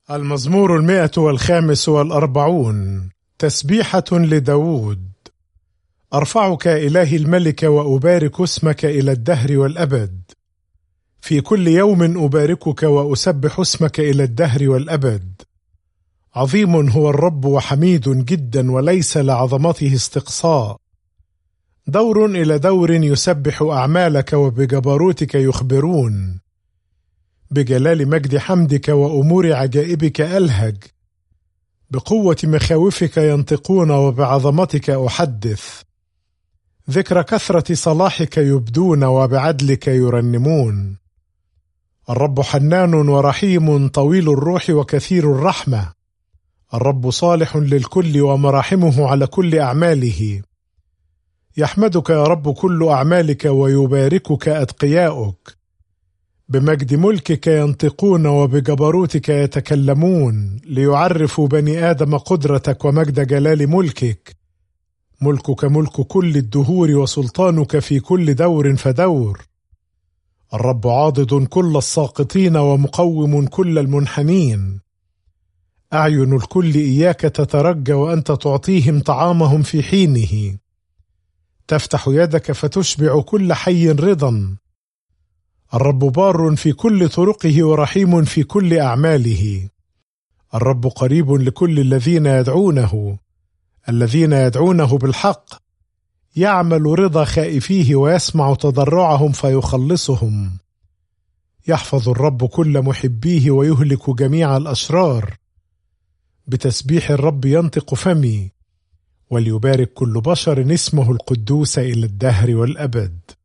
المزمور 145 تسبيحة لداود. أرفعك إلهي الملك وأبارك اسمك إلى الدهر والأبد. في كل يوم أباركك وأسبح اسمك إلى الدهر والأبد. عظيم هو الرب وحميد جدا وليس لعظمته استقصاء. دور إلى دور يسبح أعمالك وبجبروتك يخبرون. بجلال مجد حمدك وأمور عجائبك ألهج. بقوة مخاوفك ينطقون وبعظمتك أحدث. ذكر كثرة صلاحك يبدون وبعدلك يرنمون. الرب حنان ورحيم طويل الروح وكثير الرحمة. الرب صالح للكل ومراحمه على كل أعماله. يحمدك يا رب كل أعمالك ويباركك أتقياؤك. بمجد ملكك ينطقون وبجبروتك يتكلمون ليعرفوا بني آدم قدرتك ومجد جلال ملكك. ملكك ملك كل الدهور وسلطانك في كل دور فدور. الرب عاضد كل الساقطين ومقوم كل المنحنين. أعين الكل إياك تترجى وأنت تعطيهم طعامهم في حينه. تفتح يدك فتشبع كل حي رضا. الرب بار في كل طرقه ورحيم في كل أعماله. الرب قريب لكل الذين يدعونه. الذين يدعونه بالحق. يعمل رضا خائفيه ويسمع تضرعهم فيخلصهم. يحفظ الرب كل محبيه ويهلك جميع الأشرار. بتسبيح الرب ينطق فمي. وليبارك كل بشر اسمه القدوس إلى الدهر والأبد.